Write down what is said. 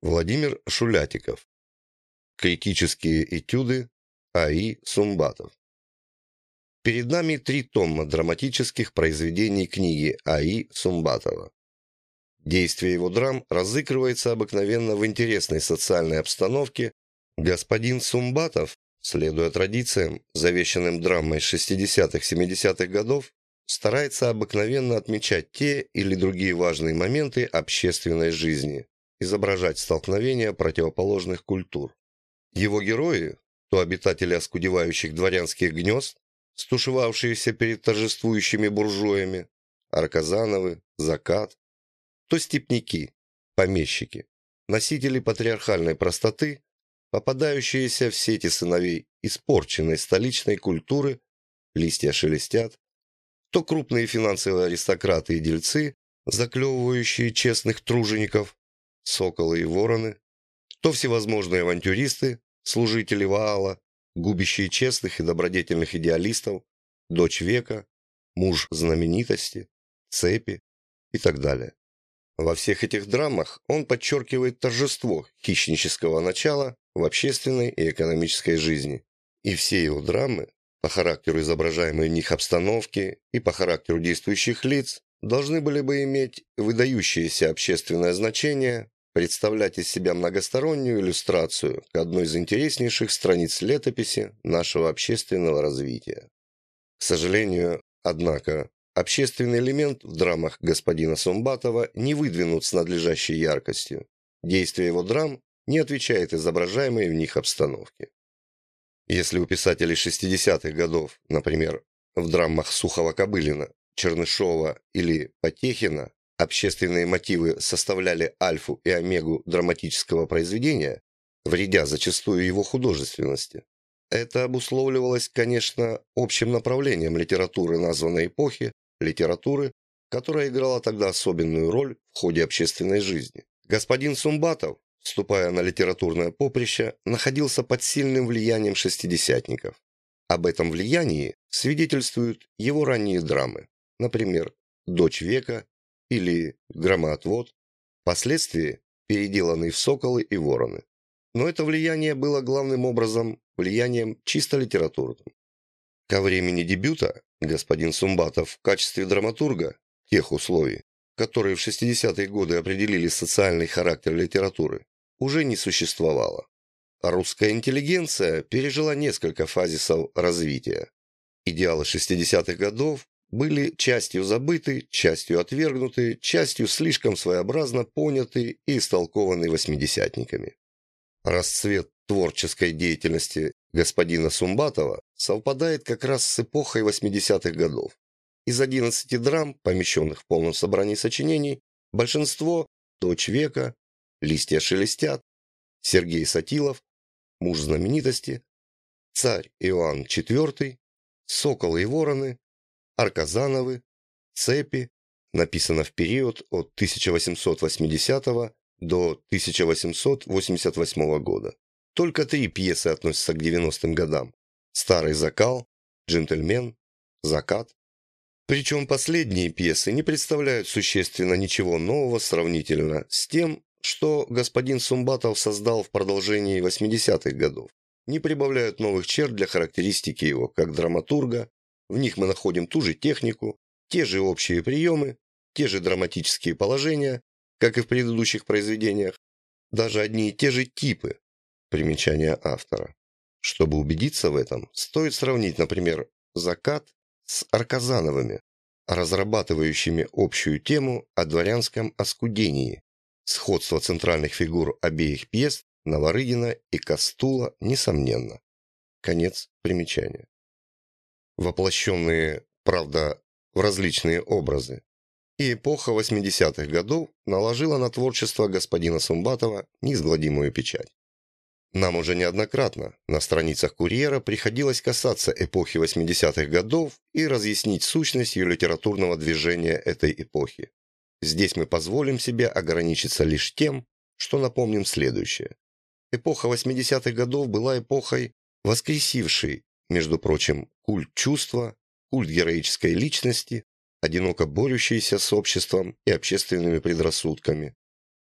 Владимир Шулятиков. Критические этюды А.И. Сумбатов. Перед нами 3 тома драматических произведений книги А.И. Сумбатова. Действие его драм разыгрывается обыкновенно в интересной социальной обстановке. Господин Сумбатов, следуя традициям, завещанным драмой 60-70-х годов, старается обыкновенно отмечать те или другие важные моменты общественной жизни, изображать столкновения противоположных культур. Его герои, то обитатели оскудевающих дворянских гнезд, стушевавшиеся перед торжествующими буржуями, Арказановы, Закат, то степняки, помещики, носители патриархальной простоты, попадающиеся в сети сыновей испорченной столичной культуры, листья шелестят, то крупные финансовые аристократы и дельцы, заклевывающие честных тружеников, соколы и вороны, то всевозможные авантюристы, служители Ваала, губящие честных и добродетельных идеалистов, дочь века, муж знаменитости, цепи и так далее. Во всех этих драмах он подчеркивает торжество хищнического начала в общественной и экономической жизни. И все его драмы, по характеру изображаемой в них обстановки и по характеру действующих лиц, должны были бы иметь выдающееся общественное значение, представлять из себя многостороннюю иллюстрацию к одной из интереснейших страниц летописи нашего общественного развития. К сожалению, однако, общественный элемент в драмах господина Сумбатова не выдвинут с надлежащей яркостью. Действие его драм не отвечает изображаемой в них обстановке. Если у писателей 60-х годов, например, в драмах Сухова-Кобылина, Чернышова или Потехина, общественные мотивы составляли альфу и омегу драматического произведения, вредя зачастую его художественности, это обусловливалось, конечно, общим направлением литературы названной эпохи, литературы, которая играла тогда особенную роль в ходе общественной жизни. Господин Сумбатов, вступая на литературное поприще, находился под сильным влиянием шестидесятников. Об этом влиянии свидетельствуют его ранние драмы, например, «Дочь века» или «Громоотвод», впоследствии переделанные в «Соколы» и «Вороны». Но это влияние было главным образом влиянием чисто литературным. Ко времени дебюта господин Сумбатов в качестве драматурга тех условий, которые в 60-е годы определили социальный характер литературы, уже не существовало. Русская интеллигенция пережила несколько фазисов развития. Идеалы 60-х годов были частью забыты, частью отвергнуты, частью слишком своеобразно поняты и истолкованы восьмидесятниками. Расцвет творческой деятельности господина Сумбатова совпадает как раз с эпохой 80-х годов. Из 11 драм, помещенных в полном собрании сочинений, большинство «Дочь века», «Листья шелестят», Сергей Сатилов, «Муж знаменитости», «Царь Иоанн IV», «Соколы и вороны», «Арказановы», «Цепи», написано в период от 1880 до 1888 года. Только 3 пьесы относятся к 90-м годам: «Старый закал», «Джентльмен», «Закат». Причем последние пьесы не представляют существенно ничего нового сравнительно с тем, что господин Сумбатов создал в продолжении 80-х годов. Не прибавляют новых черт для характеристики его как драматурга, в них мы находим ту же технику, те же общие приемы, те же драматические положения, как и в предыдущих произведениях, даже одни и те же типы. Примечания автора. Чтобы убедиться в этом, стоит сравнить, например, «Закат» с Арказановыми, разрабатывающими общую тему о дворянском оскудении. Сходство центральных фигур обеих пьес, Новорыгина и Кастула, несомненно. Конец примечания. Воплощенные, правда, в различные образы. И эпоха 80-х годов наложила на творчество господина Сумбатова неизгладимую печать. Нам уже неоднократно на страницах «Курьера» приходилось касаться эпохи 80-х годов и разъяснить сущность ее литературного движения этой эпохи. Здесь мы позволим себе ограничиться лишь тем, что напомним следующее. Эпоха 80-х годов была эпохой, воскресившей, между прочим, культ чувства, культ героической личности, одиноко борющейся с обществом и общественными предрассудками,